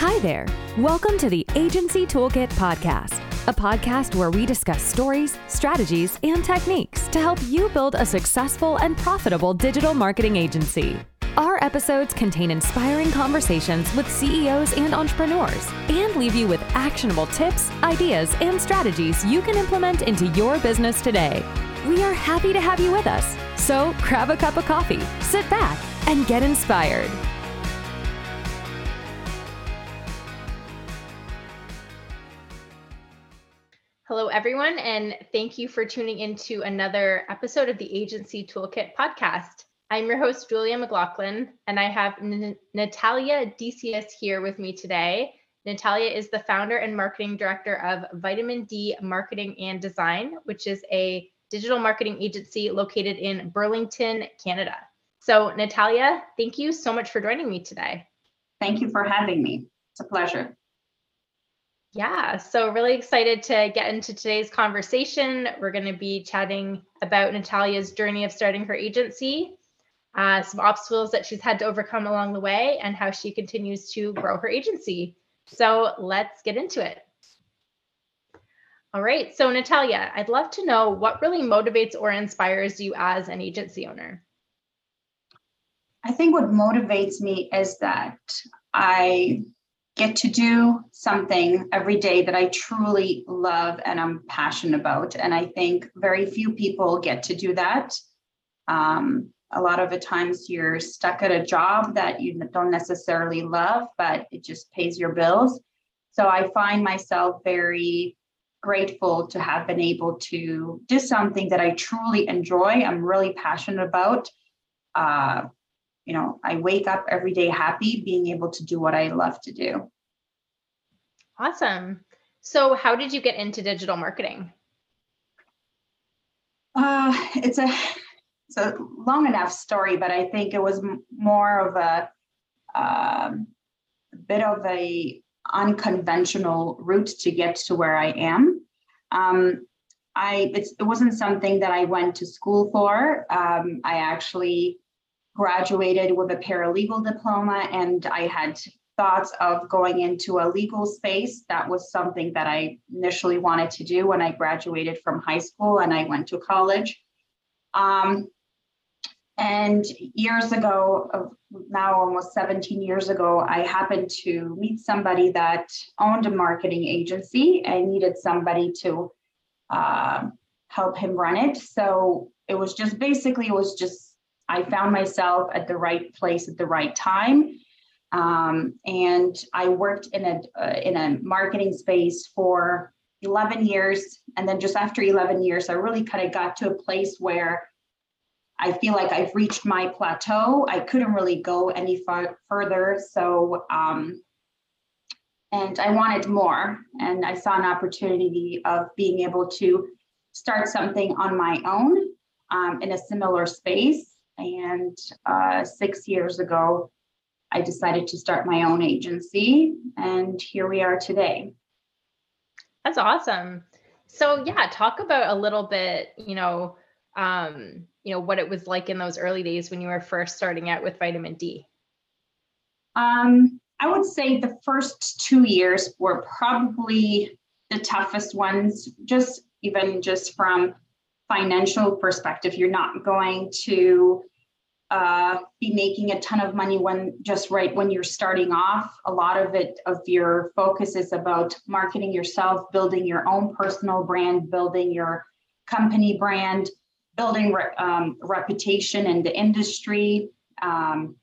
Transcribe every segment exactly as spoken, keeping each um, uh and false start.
Hi there. Welcome to the Agency Toolkit Podcast, a podcast where we discuss stories, strategies, and techniques to help you build a successful and profitable digital marketing agency. Our episodes contain inspiring conversations with C E Os and entrepreneurs and leave you with actionable tips, ideas, and strategies you can implement into your business today. We are happy to have you with us. So grab a cup of coffee, sit back, and get inspired. Hello, everyone, and thank you for tuning into another episode of the Agency Toolkit podcast. I'm your host, Julia McLaughlin, and I have N- Natalia Decius here with me today. Natalia is the founder and marketing director of Vitamin D Marketing and Design, which is a digital marketing agency located in Burlington, Canada. So, Natalia, thank you so much for joining me today. Thank you for having me. It's a pleasure. Yeah, so really excited to get into today's conversation. We're going to be chatting about Natalia's journey of starting her agency, uh, some obstacles that she's had to overcome along the way, and how she continues to grow her agency. So let's get into it. All right, so Natalia, I'd love to know what really motivates or inspires you as an agency owner. I think what motivates me is that I get to do something every day that I truly love and I'm passionate about. And I think very few people get to do that. Um, a lot of the times you're stuck at a job that you don't necessarily love, but it just pays your bills. So I find myself very grateful to have been able to do something that I truly enjoy, I'm really passionate about. Uh, You know, I wake up every day happy being able to do what I love to do. Awesome. So how did you get into digital marketing? Uh, it's a it's a long enough story, but I think it was m- more of a, um, a bit of a unconventional route to get to where I am. Um, I it's, it wasn't something that I went to school for. Um, I actually graduated with a paralegal diploma, and I had thoughts of going into a legal space. That was something that I initially wanted to do when I graduated from high school and I went to college. Um, and years ago, now almost seventeen years ago, I happened to meet somebody that owned a marketing agency and needed somebody to uh, help him run it. So it was just basically, it was just I found myself at the right place at the right time. Um, and I worked in a uh, in a marketing space for eleven years. And then just after eleven years, I really kind of got to a place where I feel like I've reached my plateau. I couldn't really go any far, further. So, um, and I wanted more. And I saw an opportunity of being able to start something on my own um, in a similar space. And uh, six years ago, I decided to start my own agency, and here we are today. That's awesome. So yeah, talk about a little bit, you know, um, you know, what it was like in those early days when you were first starting out with Vitamin D. Um, I would say the first two years were probably the toughest ones, just even just from financial perspective. You're not going to uh, be making a ton of money when just right when you're starting off. A lot of it of your focus is about marketing yourself, building your own personal brand, building your company brand, building re- um, reputation in the industry, um,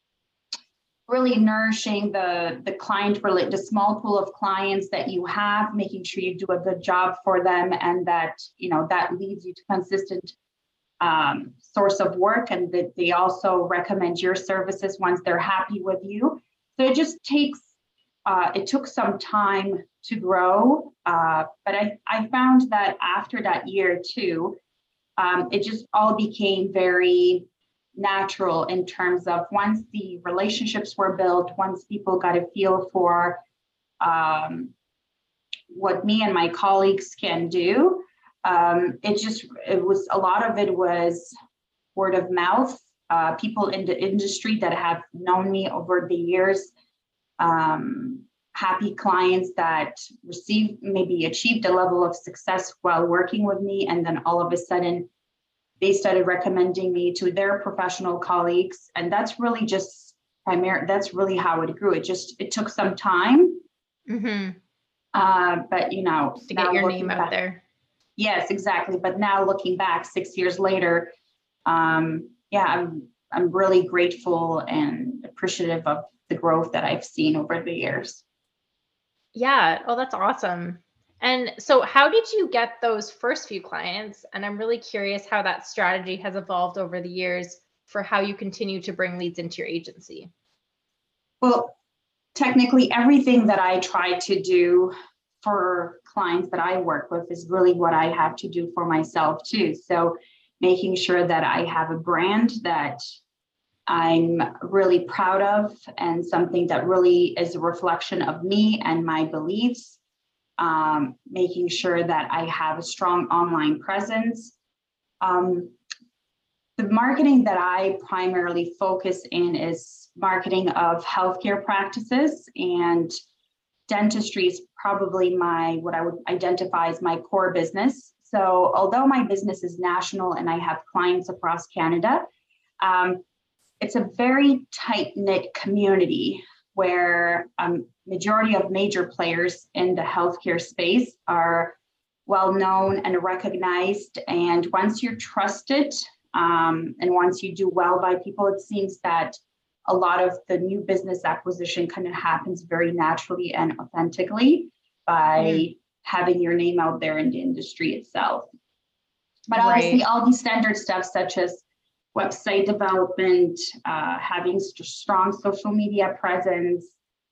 really nourishing the the client, really the small pool of clients that you have, making sure you do a good job for them, and that you know that leads you to consistent um, source of work, and that they also recommend your services once they're happy with you. So it just takes, uh, it took some time to grow, uh, but I, I found that after that year too, um, it just all became very natural in terms of once the relationships were built, once people got a feel for um, what me and my colleagues can do. Um, it just, it was, a lot of it was word of mouth, uh, people in the industry that have known me over the years, um, happy clients that received, maybe achieved a level of success while working with me. And then all of a sudden, they started recommending me to their professional colleagues. And that's really just primary, that's really how it grew. It just, it took some time. Mm-hmm. Uh, but, you know, to get your name out back, there. Yes, exactly. But now looking back six years later, um, yeah, I'm, I'm really grateful and appreciative of the growth that I've seen over the years. Yeah. Oh, that's awesome. And so how did you get those first few clients? And I'm really curious how that strategy has evolved over the years for how you continue to bring leads into your agency. Well, technically everything that I try to do for clients that I work with is really what I have to do for myself too. So making sure that I have a brand that I'm really proud of and something that really is a reflection of me and my beliefs. Um, making sure that I have a strong online presence. Um, the marketing that I primarily focus in is marketing of healthcare practices, and dentistry is probably my, what I would identify as my core business. So although my business is national and I have clients across Canada, um, it's a very tight-knit community where um, majority of major players in the healthcare space are well known and recognized. And once you're trusted um, and once you do well by people, it seems that a lot of the new business acquisition kind of happens very naturally and authentically by mm. having your name out there in the industry itself. But right. obviously all these standard stuff such as website development, uh, having st- strong social media presence,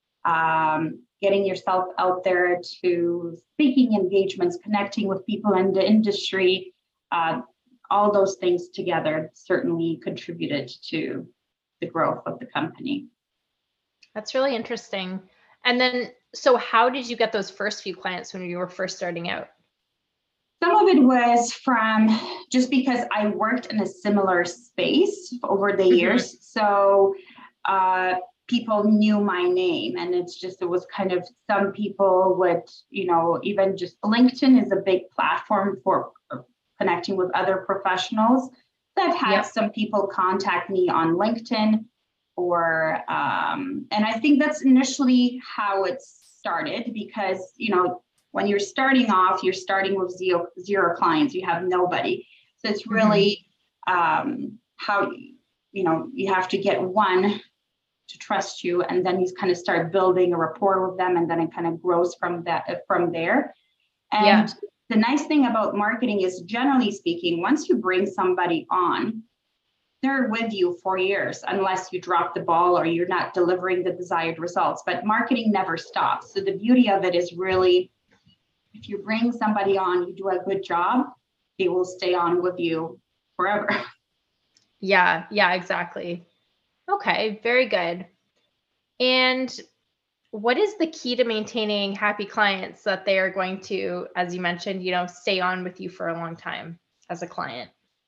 um, getting yourself out there to speaking engagements, connecting with people in the industry, uh, all those things together certainly contributed to the growth of the company. That's really interesting. And then, so how did you get those first few clients when you were first starting out? Some of it was from just because I worked in a similar space over the mm-hmm. years. So uh, people knew my name, and it's just, it was kind of, some people would, you know, even just LinkedIn is a big platform for connecting with other professionals. So I've had yep. some people contact me on LinkedIn or, um, and I think that's initially how it started because, you know, when you're starting off, you're starting with zero, zero clients, you have nobody. So it's really mm-hmm. um, how, you know, you have to get one to trust you, and then you kind of start building a rapport with them, and then it kind of grows from that, from there. And yeah. the nice thing about marketing is, generally speaking, once you bring somebody on, they're with you for years, unless you drop the ball or you're not delivering the desired results. But marketing never stops. So the beauty of it is really, if you bring somebody on, you do a good job, they will stay on with you forever. Yeah, yeah, exactly. Okay, very good. And what is the key to maintaining happy clients that they are going to, as you mentioned, you know, stay on with you for a long time as a client?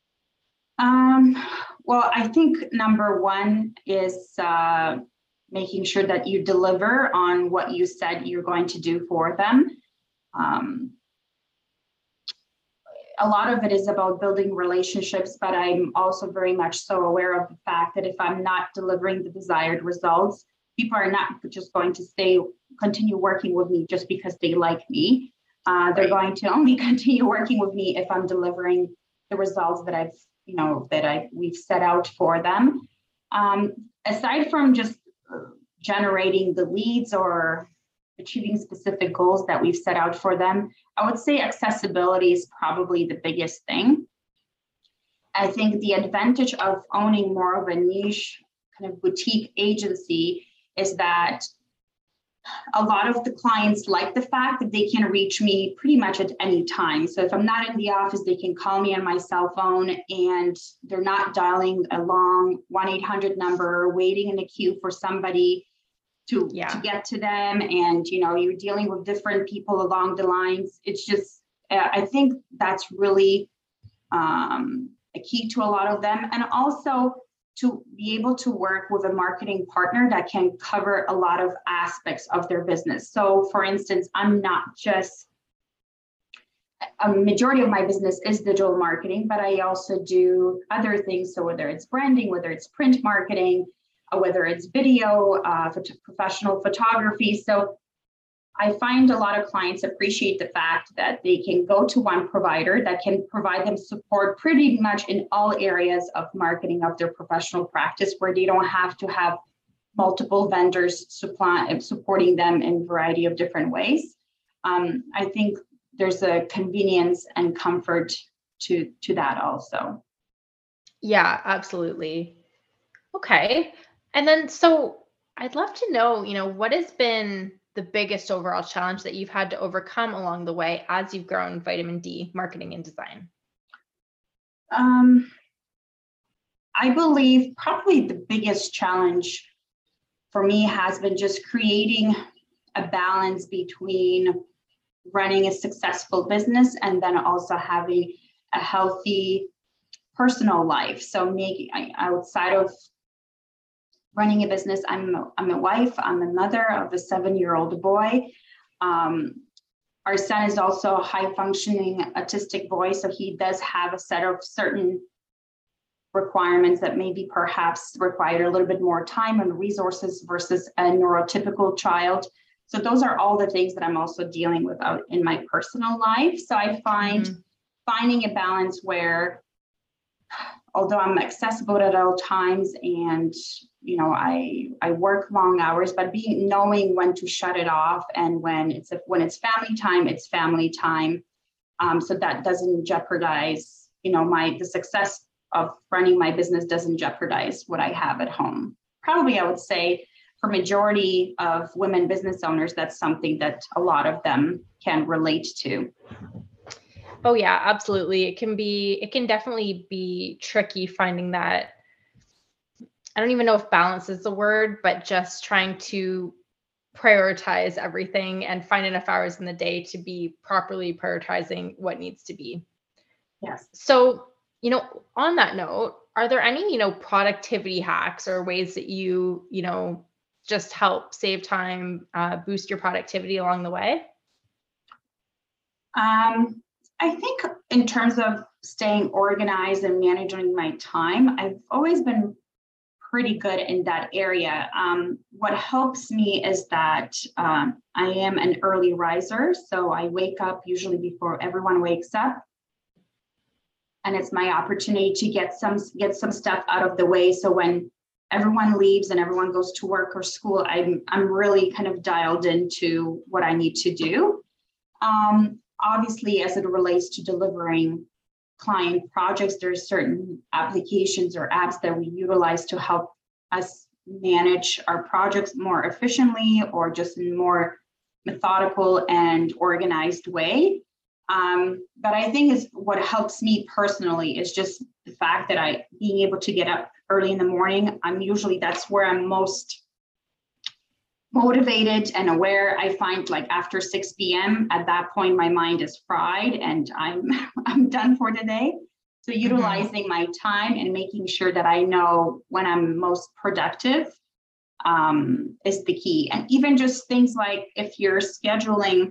Um, well, I think number one is uh, making sure that you deliver on what you said you're going to do for them. Um, a lot of it is about building relationships, but I'm also very much so aware of the fact that if I'm not delivering the desired results, people are not just going to stay, continue working with me just because they like me. Uh, they're right. going to only continue working with me if I'm delivering the results that I've, you know, that I we've set out for them. Um, aside from just generating the leads or achieving specific goals that we've set out for them, I would say accessibility is probably the biggest thing. I think the advantage of owning more of a niche kind of boutique agency is that a lot of the clients like the fact that they can reach me pretty much at any time. So if I'm not in the office, they can call me on my cell phone, and they're not dialing a long one eight hundred number, waiting in a queue for somebody to, yeah. to get to them. And, you know, you're dealing with different people along the lines. It's just, uh, I think that's really um, a key to a lot of them. And also to be able to work with a marketing partner that can cover a lot of aspects of their business. So for instance, I'm not just, a majority of my business is digital marketing, but I also do other things. So whether it's branding, whether it's print marketing, uh, whether it's video, uh, phot- professional photography. So I find a lot of clients appreciate the fact that they can go to one provider that can provide them support pretty much in all areas of marketing of their professional practice, where they don't have to have multiple vendors supply, supporting them in a variety of different ways. Um, I think there's a convenience and comfort to, to that also. Yeah, absolutely. Okay. And then, so I'd love to know, you know, what has been the biggest overall challenge that you've had to overcome along the way as you've grown Vitamin D marketing and design? Um, I believe probably the biggest challenge for me has been just creating a balance between running a successful business and then also having a healthy personal life. So making outside of running a business, I'm I'm a wife, I'm a mother of a seven-year-old boy. Um, our son is also a high-functioning autistic boy, so he does have a set of certain requirements that maybe perhaps require a little bit more time and resources versus a neurotypical child. So those are all the things that I'm also dealing with out in my personal life. So I find mm-hmm. finding a balance where, although I'm accessible at all times and, you know, I I work long hours, but being knowing when to shut it off and when it's a, when it's family time, it's family time. Um, so that doesn't jeopardize, you know, my the success of running my business doesn't jeopardize what I have at home. Probably, I would say, for majority of women business owners, that's something that a lot of them can relate to. Oh yeah, absolutely. It can be, it can definitely be tricky finding that. I don't even know if balance is the word, but just trying to prioritize everything and find enough hours in the day to be properly prioritizing what needs to be. Yes. So, you know, on that note, are there any, you know, productivity hacks or ways that you, you know, just help save time, uh, boost your productivity along the way? Um, I think in terms of staying organized and managing my time, I've always been pretty good in that area. Um, what helps me is that um, I am an early riser, so I wake up usually before everyone wakes up. And it's my opportunity to get some get some stuff out of the way. So when everyone leaves and everyone goes to work or school, I'm I'm really kind of dialed into what I need to do. Um, obviously, as it relates to delivering client projects, there's certain applications or apps that we utilize to help us manage our projects more efficiently or just in more methodical and organized way. Um, but I think is what helps me personally is just the fact that I being able to get up early in the morning. I'm usually that's where I'm most motivated and aware. I find like after six p.m. at that point, my mind is fried and I'm I'm done for the day. So utilizing mm-hmm. my time and making sure that I know when I'm most productive um, is the key. And even just things like if you're scheduling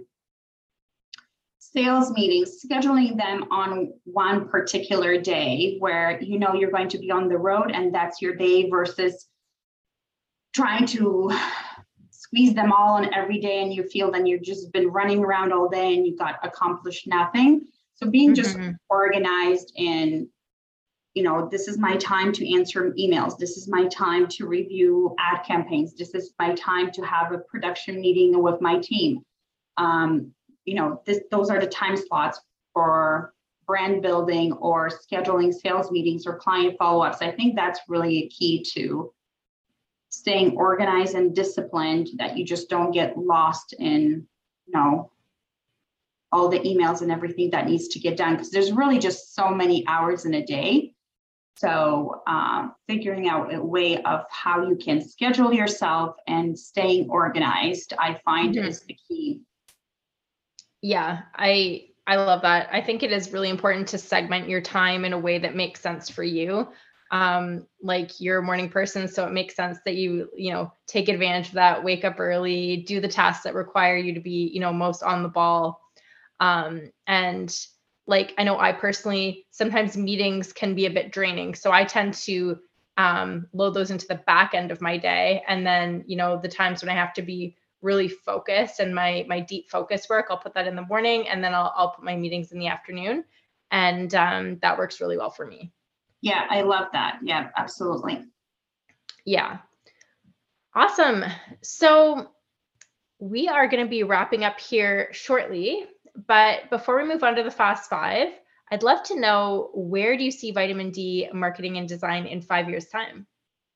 sales meetings, scheduling them on one particular day where you know you're going to be on the road and that's your day versus trying to squeeze them all in every day and you feel then you've just been running around all day and you got accomplished nothing. So being just mm-hmm. organized in, you know, this is my time to answer emails. This is my time to review ad campaigns. This is my time to have a production meeting with my team. Um, you know, this, those are the time slots for brand building or scheduling sales meetings or client follow-ups. I think that's really a key to staying organized and disciplined, that you just don't get lost in, you know, all the emails and everything that needs to get done, because there's really just so many hours in a day. So um, figuring out a way of how you can schedule yourself and staying organized, I find mm-hmm. is the key. Yeah, I I love that. I think it is really important to segment your time in a way that makes sense for you. um, like you're a morning person, so it makes sense that you, you know, take advantage of that, wake up early, do the tasks that require you to be, you know, most on the ball. Um, and like, I know I personally, sometimes meetings can be a bit draining. So I tend to um, load those into the back end of my day. And then, you know, the times when I have to be really focused and my, my deep focus work, I'll put that in the morning, and then I'll, I'll put my meetings in the afternoon. And um, that works really well for me. Yeah, I love that. Yeah, absolutely. Yeah. Awesome. So we are going to be wrapping up here shortly, but before we move on to the Fast Five, I'd love to know, where do you see Vitamin D marketing and design in five years' time?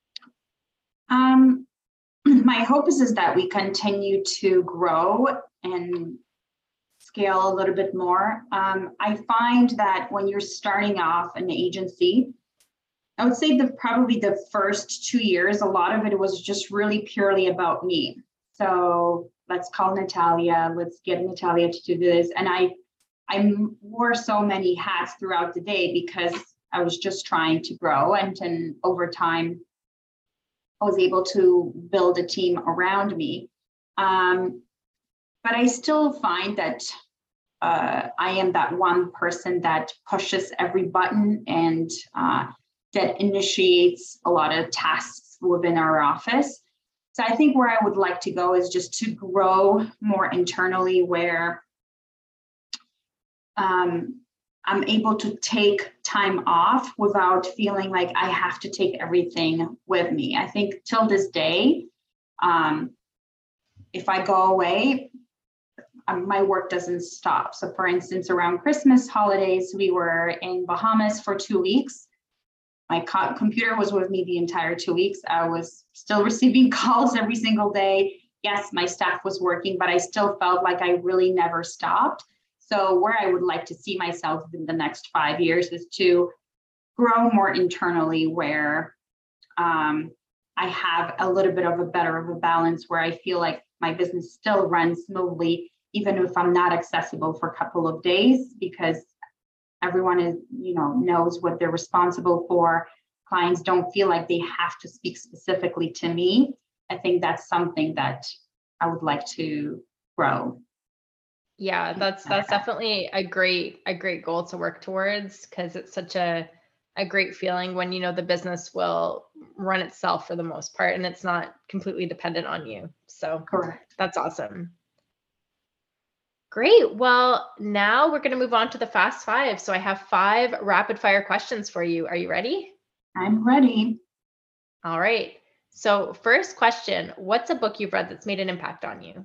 Um, my hope is, is that we continue to grow and scale a little bit more. Um, I find that when you're starting off an agency, I would say the probably the first two years, a lot of it was just really purely about me. So let's call Natalia, let's get Natalia to do this. And I, I wore so many hats throughout the day because I was just trying to grow. And then over time, I was able to build a team around me. Um, but I still find that uh, I am that one person that pushes every button and uh, that initiates a lot of tasks within our office. So I think where I would like to go is just to grow more internally, where um, I'm able to take time off without feeling like I have to take everything with me. I think till this day, um, if I go away, um, my work doesn't stop. So for instance, around Christmas holidays, we were in Bahamas for two weeks. My co- computer was with me the entire two weeks. I was still receiving calls every single day. Yes, my staff was working, but I still felt like I really never stopped. So where I would like to see myself in the next five years is to grow more internally, where um, I have a little bit of a better of a balance, where I feel like my business still runs smoothly, even if I'm not accessible for a couple of days, because everyone is, you know, knows what they're responsible for. Clients don't feel like they have to speak specifically to me. I think that's something that I would like to grow. Yeah, that's that's definitely a great a great goal to work towards, because it's such a a great feeling when, you know, the business will run itself for the most part and it's not completely dependent on you. So Correct. That's awesome. Great. Well, now we're going to move on to the Fast Five. So I have five rapid fire questions for you. Are you ready? I'm ready. All right. So first question, what's a book you've read that's made an impact on you?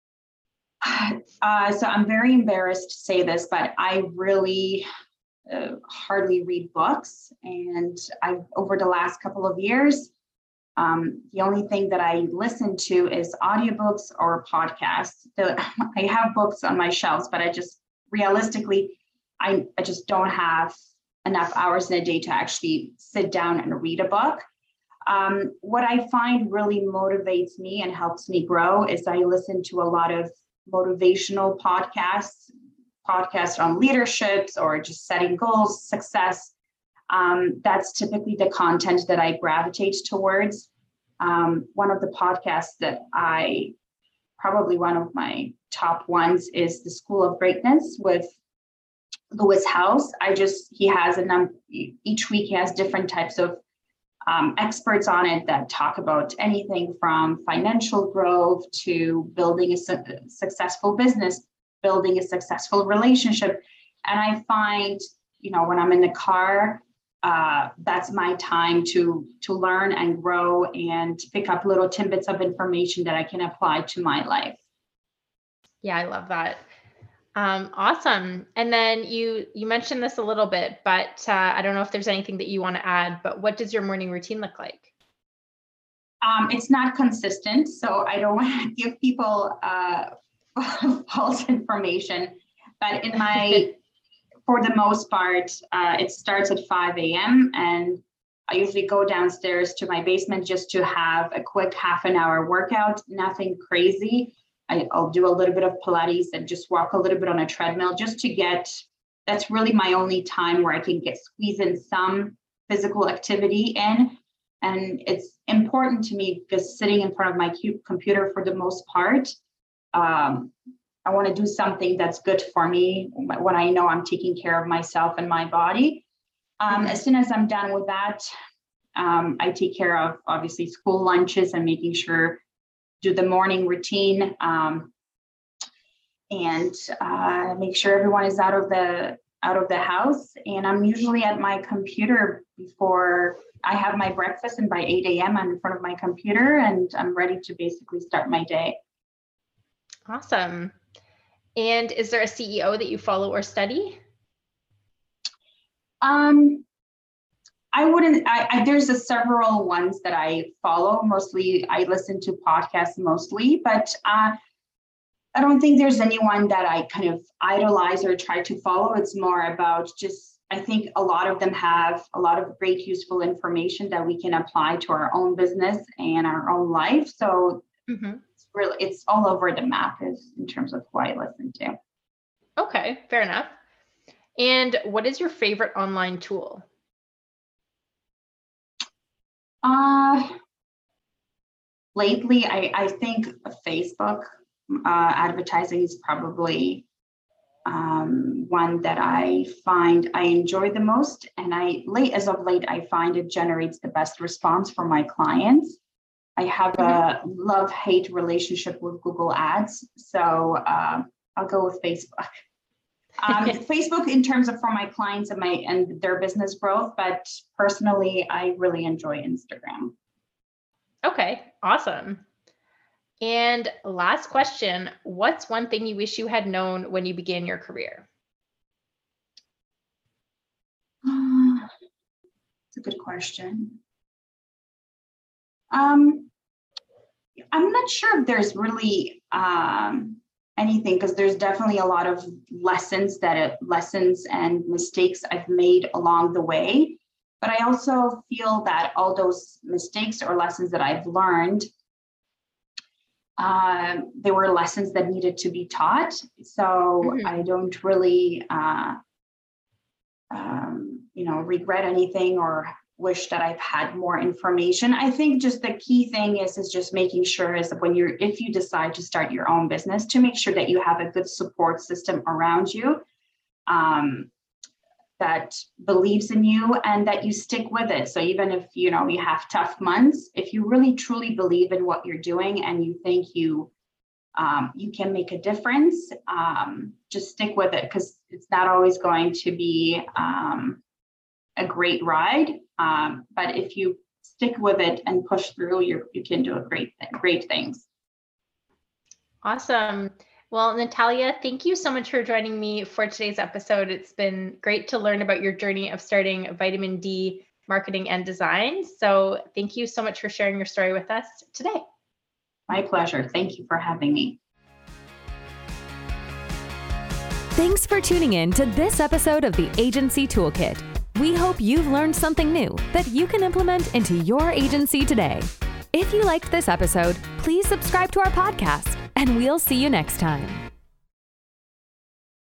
Uh, so I'm very embarrassed to say this, but I really uh, hardly read books. And I, over the last couple of years, um, the only thing that I listen to is audiobooks or podcasts. So I have books on my shelves, but I just realistically, I, I just don't have enough hours in a day to actually sit down and read a book. Um, what I find really motivates me and helps me grow is I listen to a lot of motivational podcasts, podcasts on leaderships or just setting goals, success. Um, that's typically the content that I gravitate towards. Um, one of the podcasts that I, probably one of my top ones, is The School of Greatness with Lewis Howes. I just, he has a number, each week he has different types of um, experts on it that talk about anything from financial growth to building a su- successful business, building a successful relationship. And I find, you know, when I'm in the car, Uh, that's my time to to learn and grow and pick up little tidbits of information that I can apply to my life. Yeah, I love that. Um, awesome. And then you you mentioned this a little bit, but uh, I don't know if there's anything that you want to add, but what does your morning routine look like? Um, it's not consistent, so I don't want to give people uh, false information. But in my for the most part, uh, it starts at five a.m. and I usually go downstairs to my basement just to have a quick half an hour workout, nothing crazy. I, I'll do a little bit of Pilates and just walk a little bit on a treadmill just to get, that's really my only time where I can get squeeze in some physical activity in. And it's important to me because sitting in front of my cu- computer for the most part, um, I want to do something that's good for me when I know I'm taking care of myself and my body. Um, mm-hmm. As soon as I'm done with that, um, I take care of obviously school lunches and making sure do the morning routine um, and uh, make sure everyone is out of the out of the house. And I'm usually at my computer before I have my breakfast, and by eight a.m. I'm in front of my computer and I'm ready to basically start my day. Awesome. And is there a C E O that you follow or study? Um, I wouldn't, I, I there's a several ones that I follow. Mostly I listen to podcasts mostly, but uh, I don't think there's anyone that I kind of idolize or try to follow. It's more about just, I think a lot of them have a lot of great useful information that we can apply to our own business and our own life. So mm-hmm. it's really, it's all over the map is in terms of who I listen to. Okay, fair enough. And what is your favorite online tool? Uh, lately, I, I think Facebook uh, advertising is probably um, one that I find I enjoy the most. And I late as of late, I find it generates the best response for my clients. I have mm-hmm. a love-hate relationship with Google Ads. So uh, I'll go with Facebook. Um, Facebook in terms of for my clients and my and their business growth, but personally, I really enjoy Instagram. Okay, awesome. And last question, what's one thing you wish you had known when you began your career? Uh, it's a good question. Um, I'm not sure if there's really um, anything, because there's definitely a lot of lessons that it, lessons and mistakes I've made along the way. But I also feel that all those mistakes or lessons that I've learned, uh, they were lessons that needed to be taught. So mm-hmm. I don't really, uh, um, you know, regret anything or wish that I've had more information. I think just the key thing is, is just making sure is that when you're, if you decide to start your own business, to make sure that you have a good support system around you um, that believes in you and that you stick with it. So even if, you know, you have tough months, if you really truly believe in what you're doing and you think you um, you can make a difference, um, just stick with it, because it's not always going to be um, a great ride. Um, but if you stick with it and push through, you you can do a great great things. Awesome. Well, Natalia, thank you so much for joining me for today's episode. It's been great to learn about your journey of starting Vitamin D Marketing and Design. So thank you so much for sharing your story with us today. My pleasure. Thank you for having me. Thanks for tuning in to this episode of the Agency Toolkit. We hope you've learned something new that you can implement into your agency today. If you liked this episode, please subscribe to our podcast, and we'll see you next time.